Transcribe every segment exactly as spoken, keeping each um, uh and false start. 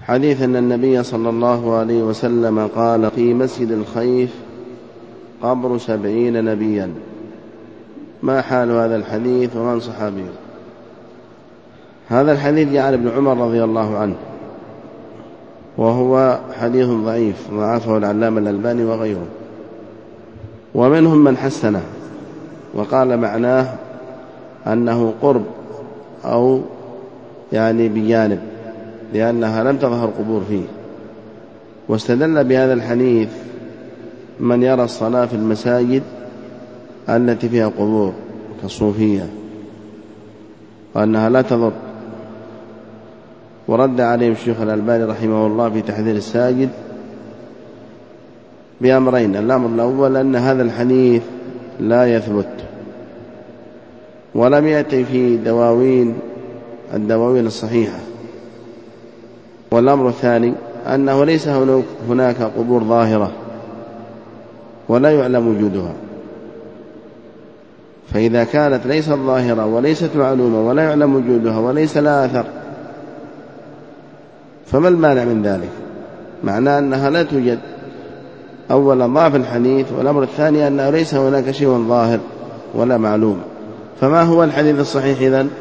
حديث أن النبي صلى الله عليه وسلم قال في مسجد الخيف قبر سبعين نبيا. ما حال هذا الحديث ومن صحابيه؟ هذا الحديث جاء عن ابن عمر رضي الله عنه، وهو حديث ضعيف ضعفه العلامة الألباني وغيره، ومنهم من حسنه وقال معناه أنه قرب أو يعني بجانب، لأنها لم تظهر قبور فيه. واستدل بهذا الحديث من يرى الصلاة في المساجد التي فيها قبور كالصوفية وأنها لا تضر، ورد عليهم الشيخ الألباني رحمه الله في تحذير الساجد بأمرين: الأمر الأول أن هذا الحديث لا يثبت ولم يأتي في دواوين الدواوين الصحيحة، والأمر الثاني أنه ليس هناك قبور ظاهرة ولا يعلم وجودها، فإذا كانت ليست ظاهرة وليست معلومة ولا يعلم وجودها وليس لها أثر فما المانع من ذلك؟ معناه أنها لا توجد. أولا ضعف الحديث، والأمر الثاني أنه ليس هناك شيء ظاهر ولا معلوم. فما هو الحديث الصحيح إذن؟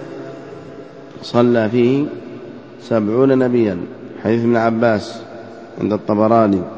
صلى فيه سبعون نبيا، حديث ابن عباس عند الطبراني.